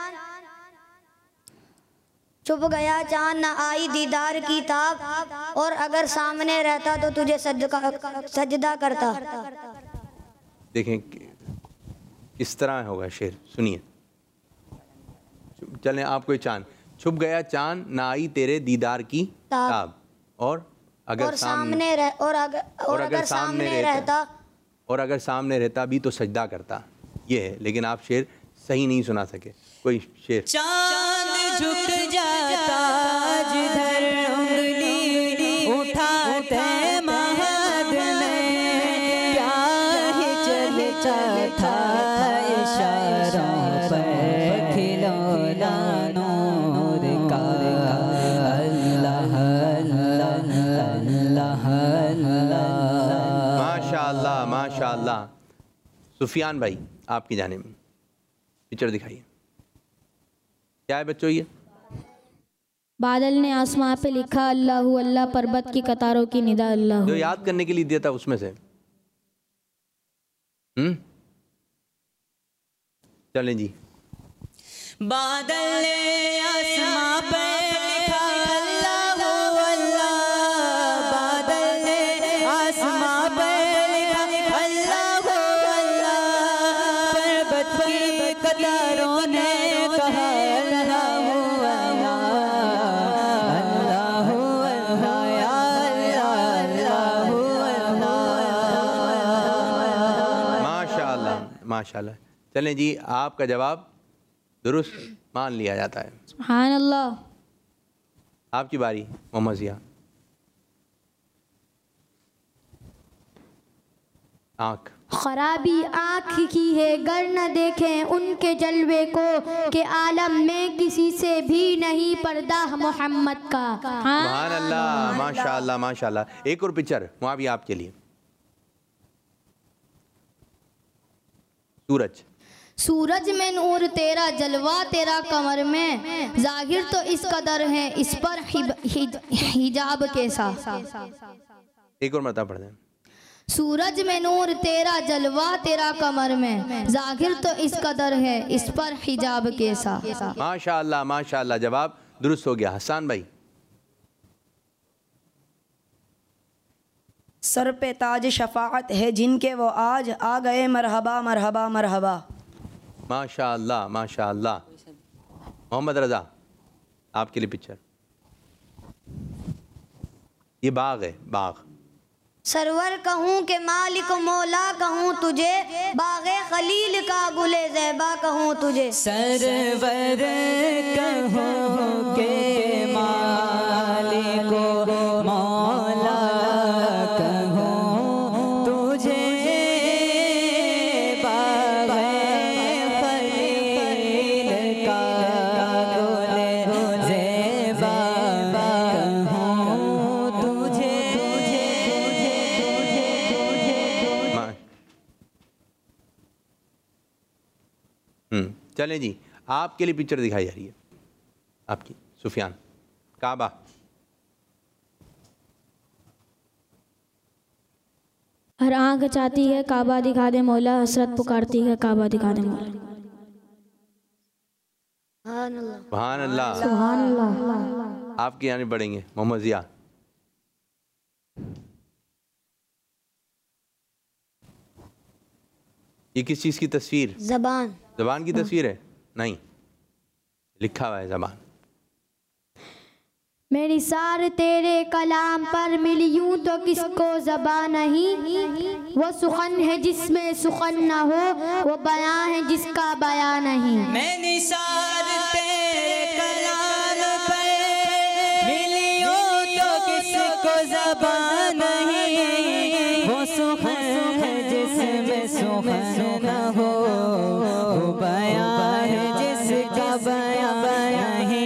छुप गया चांद न आई दीदार की ताब, और अगर सामने रहता तो तुझे सजदा सजदा करता।
देखें किस तरह होगा शेर, सुनिए। चलें आपको चांद, छुप गया चांद ना आई तेरे दीदार की ताब, और अगर
और सामने रह, और अगर और अगर सामने रहता
और अगर सामने रहता भी तो सजदा करता। ये है, लेकिन आप शेर सही नहीं सुना सके। कोई शेर।
चांद झुक जाता जिधर उंगली उठाते महद में, क्या ही चलता था इशारों पर खिलौना नूर का। अल्लाह अल्लाह अल्लाह।
माशाअल्लाह माशाअल्लाह। सुफियान भाई आपकी जाने में पिक्चर दिखाइए, क्या है बच्चों ये?
बादल ने आसमां पे लिखा अल्लाह अल्लाह, पर्वत की कतारों की निदा अल्लाह।
जो याद करने के लिए दिया था उसमें से। हम्म चलें जी।
बादल ने आसमां पे लिखा अल्लाह अल्लाह, बादल ने आसमां पे लिखा अल्लाह अल्लाह, पर्वत की कतारों ने कहा अल्लाह अल्लाह अल्लाह अल्लाह या अल्लाह अल्लाह।
माशाअल्लाह माशाअल्लाह। चलें जी, आपका जवाब दुरुस्त मान लिया जाता है।
सुभान अल्लाह।
आपकी बारी मोहम्मद जिया। आँख।
खराबी आँख की है गर न देखें उनके जलवे को, के आलम में किसी से भी नहीं पर्दा मोहम्मद का।
सुभान अल्लाह माशाअल्लाह माशाअल्लाह। एक और पिक्चर मुआविया आपके लिए। सूरज।
सूरज में नूर तेरा जलवा तेरा कमर में, जाहिर तो इस कदर है इस पर हिब, हिज, हिजाब कैसा।
एक और मरतबा पढ़ दें।
सूरज में नूर तेरा जलवा तेरा कमर में, जाहिर तो इस कदर है इस पर हिजाब कैसा।
माशाअल्लाह माशाअल्लाह, जवाब दुरुस्त हो गया। हसन भाई।
सर पे ताज शफाअत है जिनके वो आज आ गए मरहबा मरहबा मरहबा।
माशाअल्लाह माशाअल्लाह। मोहम्मद रज़ा आपके लिए पिक्चर। ये बाग है, बाग।
सरवर कहूँ के मालिक मौला कहूँ तुझे, बागे खलील का गुले ज़ैबा कहूँ तुझे।
सरवर कहूँ के मालिक मौला कहूँ तुझे, बागे खलील का गुले ज़ैबा कहूँ तुझे।
हम्म चलें जी, आपके लिए पिक्चर दिखाई जा रही है आपकी। सुफियान। काबा।
हर आंख चाहती है काबा दिखा दे मौला, हसरत पुकारती है काबा दिखा दे मौला।
सुभान अल्लाह
सुभान अल्लाह।
आपके यानी बढ़ेंगे मोहम्मद जिया। ये किस चीज़ की तस्वीर?
जबान।
जबान की तस्वीर है? नहीं, लिखा हुआ है जबान।
मैं निसार तेरे कलाम पर मिली यूं तो किसको ज़बान नहीं, वो सुखन है जिसमें सुखन न हो, वो बयां है जिसका बयां नहीं।
मैं निसार तेरे कलाम पर मिली यूं तो किसको ज़बान नहीं, वो सुखन है जिसमें सुखन न हो, वो बयां है जिसका बयां नहीं।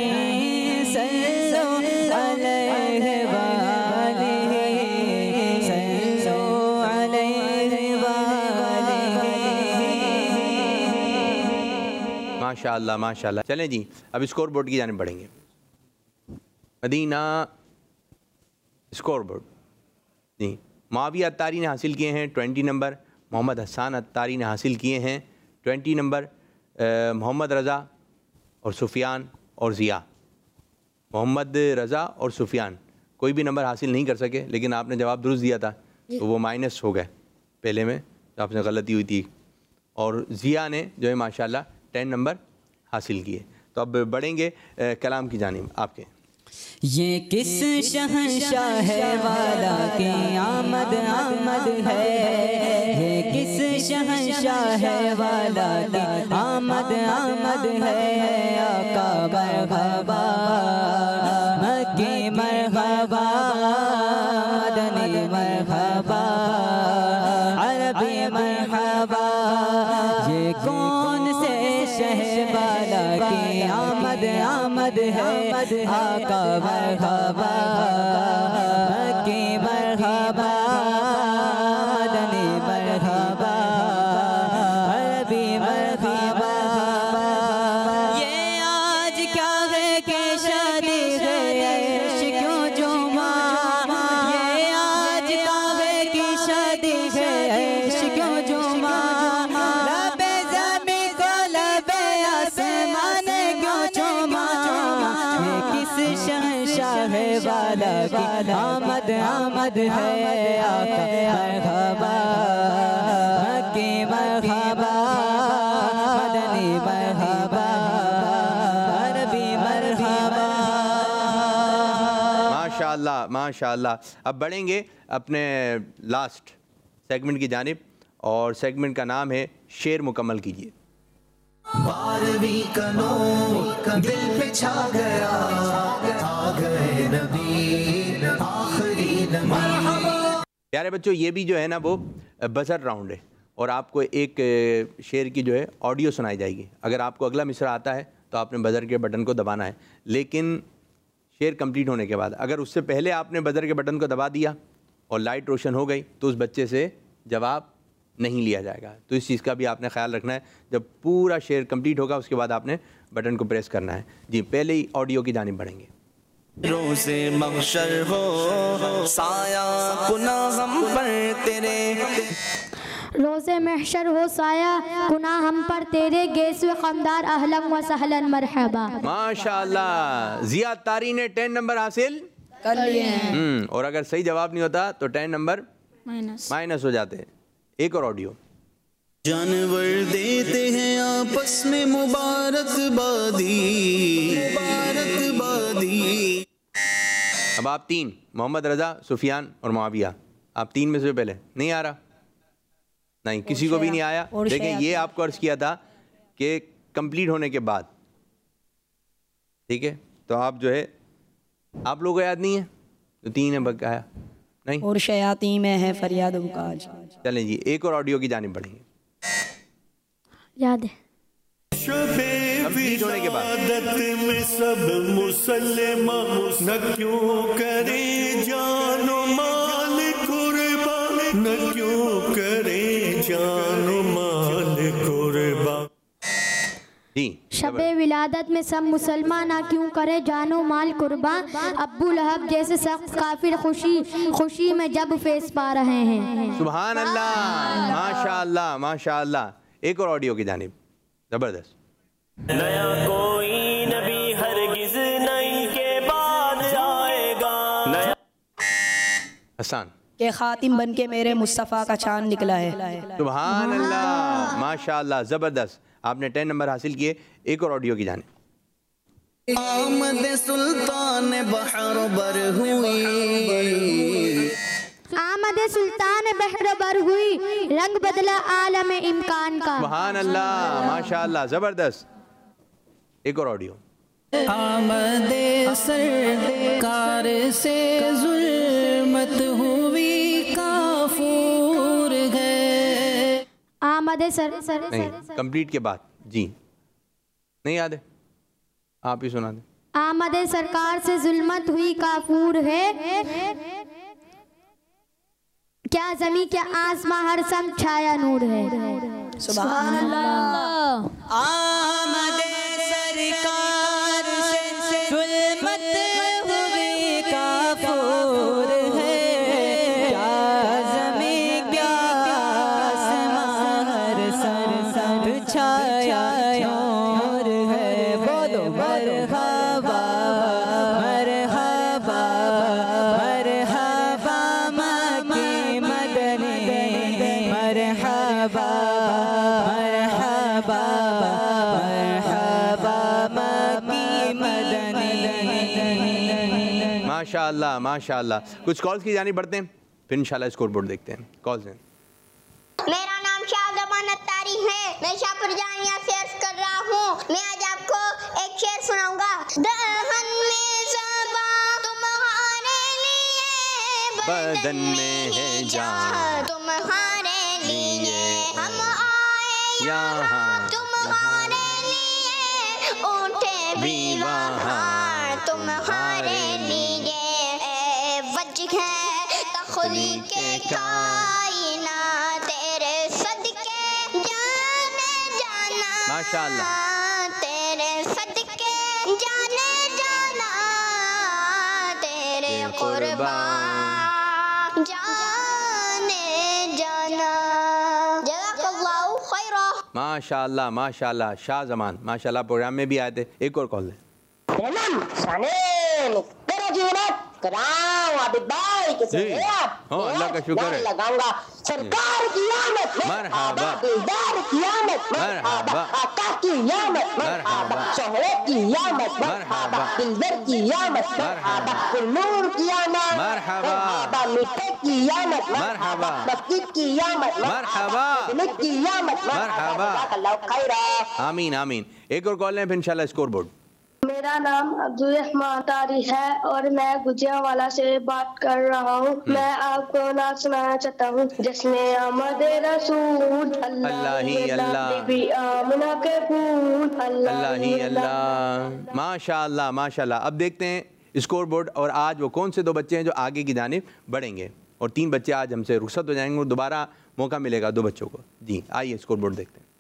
माशाअल्लाह माशाअल्लाह। चलें जी, अब स्कोर बोर्ड की जानिब बढ़ेंगे। मदीना स्कोर बोर्ड जी, मुआविया अत्तारी ने हासिल किए हैं ट्वेंटी नंबर, मोहम्मद हसन अत्तारी ने हासिल किए हैं ट्वेंटी नंबर, मोहम्मद रज़ा और सुफियान और ज़िया। मोहम्मद रज़ा और सुफियान कोई भी नंबर हासिल नहीं कर सके, लेकिन आपने जवाब दुरुस्त दिया था तो वो माइनस हो गए पहले में, तो आपने गलती हुई थी। और ज़िया ने जो है माशाल्लाह टेन नंबर हासिल किए। तो अब बढ़ेंगे ए, कलाम की जानिब आपके।
ये किस शहंशाह वाला की आमद आमद है, ये किस शहंशाह वाला की आमद आमद है। आका मरहबा, मक्की मरहबा, मदनी मरहबा, अरबी मरहबा। ये कौन से शहर वाला की आमद आमद है। आका मरहबा, मक्की मरहबा, मदनी मरहबा, अरबी मरहबा। ये आज क्या है कि शादी है इश्क क्यों जुमा, ये आज क्या है कि शादी है इश्क क्यों जुमा। लबे ज़मीं को लबे आसमान क्यों चूमा। ये किस शहंशाह वाला की आमद आमद है। आका मरहबा, मक्की मरहबा, मदनी मरहबा, अरबी मरहबा।
माशाअल्लाह माशाअल्लाह। अब बढ़ेंगे अपने लास्ट सेगमेंट की जानिब, और सेगमेंट का नाम है शेर मुकम्मल कीजिए।
बारहवीं का नूर दिल पे छा गया, आ गए नबी आखिरी नबी।
प्यारे बच्चों, ये भी जो है ना वो बजर राउंड है, और आपको एक शेर की जो है ऑडियो सुनाई जाएगी। अगर आपको अगला मिसरा आता है तो आपने बजर के बटन को दबाना है, लेकिन शेर कंप्लीट होने के बाद अगर उससे पहले आपने बजर के बटन को दबा दिया और लाइट रोशन हो गई तो उस बच्चे से जवाब नहीं लिया जाएगा। तो इस चीज़ का भी आपने ख्याल रखना है। जब पूरा शेर कंप्लीट होगा उसके बाद आपने बटन को प्रेस करना है। जी, पहले ही ऑडियो की जानिब बढ़ेंगे।
रोज़े महशर हो साया कुना हम पर तेरे,
रोज़े महशर हो साया गुनाह हम पर तेरे, गेसवे खमदार अहलन व सहलन मरहबा।
माशाअल्लाह। ज़िया तारी ने टेन नंबर हासिल
कर लिए हैं।
हम्म और अगर सही जवाब नहीं होता तो टेन नंबर
माइनस
माइनस हो जाते हैं। एक और ऑडियो।
जानवर देते हैं आपस में मुबारकबादी, मुबारकबादी।
अब आप तीन, मोहम्मद रज़ा, सुफियान और मुआविया, आप तीन में से पहले नहीं आ रहा, नहीं किसी को भी नहीं आया। लेकिन ये आपको अर्ज किया था कि कंप्लीट होने के बाद, ठीक है, तो आप जो है आप लोगों को याद नहीं है तो तीन है बकाया नहीं,
और शयाती में है फरियाद बुकाज।
चलें जी, एक और ऑडियो की जानिब बढ़ेंगे।
याद है
कंप्लीट होने के बाद
में सब मुसलमा न क्यों करे जानो माल कुर्बान, न क्यों करे जानो माल कुर्बान।
जी,
शबे विलादत में सब मुसलमान ना क्यों करे जानो माल कुर्बान। अब्बू लहब जैसे सख्त काफिर खुशी खुशी में जब फेस पा रहे हैं।
सुभान अल्लाह, माशाअल्लाह माशाअल्लाह। एक और ऑडियो की जानिब, जबरदस्त।
नया कोई नबी हरगिज नहीं के बाद आएगा, नया
हसन
के खातिम बन के मेरे मुस्तफ़ा का चांद निकला है।
सुभान अल्लाह, माशाअल्लाह, जबरदस्त। आपने टेन नंबर हासिल किए। एक और ऑडियो की जानिब।
आमद सुल्तान बहर बर हुई,
आमद सुल्तान बहर बर हुई, रंग बदला आलम इम्कान का।
सुभान अल्लाह, माशाअल्लाह, जबरदस्त। एक और ऑडियो।
आमद सरकार से जुल्मत हुई काफूर है।
आमद सर सर
नहीं, कंप्लीट के बाद जी नहीं याद है, आप ही सुना दें।
आमद सरकार से जुल्मत हुई काफूर है, क्या जमी क्या आसमां हर सम छाया नूर है।
सुभान अल्लाह।
आमद
माशाअल्लाह माशाअल्लाह। कुछ कॉल्स की जानी बढ़ते हैं, फिर इंशाल्लाह स्कोर बोर्ड देखते हैं। कॉल्स हैं।
मेरा नाम शाहजमान अत्तारी है, मैं शाहपुर जामिया से अर्ज कर रहा हूँ। मैं आज आपको एक शेर सुनाऊंगा। दहन में ज़बां तुम्हारे लिए,
बदन में है जान
तुम्हारे लिए, हम आए यहाँ तुम्हारे लिए, उठे भी वहाँ तुम्हारे लिए। ए वजह है तख्लीक के कायना, तेरे सदके जाने जाना,
माशाअल्लाह
तेरे सदके जाने जाना, तेरे कुर्बान जाने जाना। जज़ाकल्लाहु खैरा।
माशाअल्लाह माशाअल्लाह। शाह जमान माशाअल्लाह प्रोग्राम में भी आए थे। एक और कॉल है।
मेरा नाम शानीन, तेरा जीवन कराऊं अभी भाई किसे
जी, हाँ, अल्लाह का शुक्र है।
लगाऊंगा सरकार की आमद,
मरहबा,
दिलदार की आमद,
मरहबा,
आका की आमद, मरहबा, शोहरत की आमद, मरहबा, दिलदार की आमद, मरहबा, नूर की आमद, मरहबा, मीठे की आमद, मरहबा, मस्जिद की आमद,
मरहबा,
मस्जिद की आमद,
मरहबा।
जज़ाकल्लाहु खैरा।
आमीन आमीन। एक और कॉल है, फिर इंशाल्लाह स्कोर बोर्ड।
मेरा नाम अब्दुल रहमान तारी है और मैं गुजरांवाला से बात कर रहा हूँ। मैं आपको नात सुनाना चाहता हूँ। जिसने आमद रसूल
अल्लाह ही अल्लाह,
भी आमना के फूल
अल्लाह ही अल्लाह। माशाअल्लाह माशाअल्लाह। अब देखते हैं स्कोर बोर्ड और आज वो कौन से दो बच्चे हैं जो आगे की जानिब बढ़ेंगे, और तीन बच्चे आज हमसे रुखसत हो जाएंगे और दोबारा मौका मिलेगा दो बच्चों को। जी आइए स्कोर बोर्ड देखते हैं।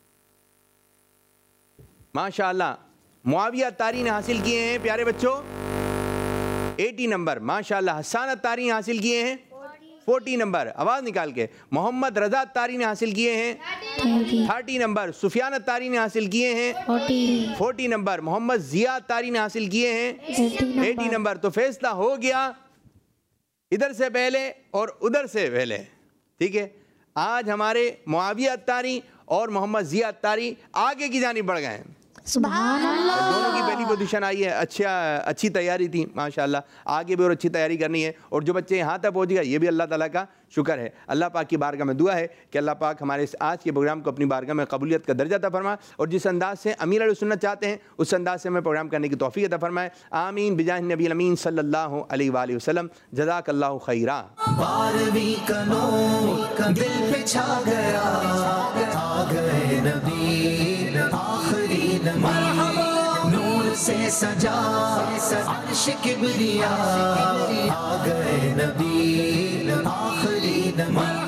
माशाअल्लाह मुआविया अत्तारी ने हासिल किए हैं प्यारे बच्चों अस्सी नंबर। माशाअल्लाह हसन अत्तारी ने हासिल किए हैं चालीस नंबर। आवाज़ निकाल के। मोहम्मद रजा अत्तारी ने हासिल किए हैं तीस नंबर। सुफियान अत्तारी ने हासिल किए हैं चालीस नंबर। मोहम्मद जिया अत्तारी ने हासिल किए हैं अस्सी नंबर। तो फैसला हो गया इधर से पहले और उधर से पहले, ठीक है। आज हमारे मुआविया अत्तारी और मोहम्मद जिया अत्तारी आगे की जानिब बढ़ गए हैं।
सुभान अल्लाह।
दोनों की पहली पोजीशन आई है। अच्छा अच्छी तैयारी थी माशाल्लाह, आगे भी और अच्छी तैयारी करनी है। और जो बच्चे यहाँ तक पहुँच गए ये भी अल्लाह ताला का शुक्र है। अल्लाह पाक की बारगाह में दुआ है कि अल्लाह पाक हमारे इस आज के प्रोग्राम को अपनी बारगाह में कबूलियत का दर्जा अता फरमाए, और जिस अंदाज से अमीर अहले सुन्नत चाहते हैं उस अंदाज से हमें प्रोग्राम करने की तौफीक अता फरमाए। आमीन बिजाह नबी अमीन सल्लल्लाहु अलैहि वसल्लम। जज़ाकल्लाहु खैरा।
बारहवीं का नूर दिल पे छा गया, आ गए नबी आखिरी नबी, नूर से सजा अर्श किबरिया, आ गए नबी आखिरी नबी।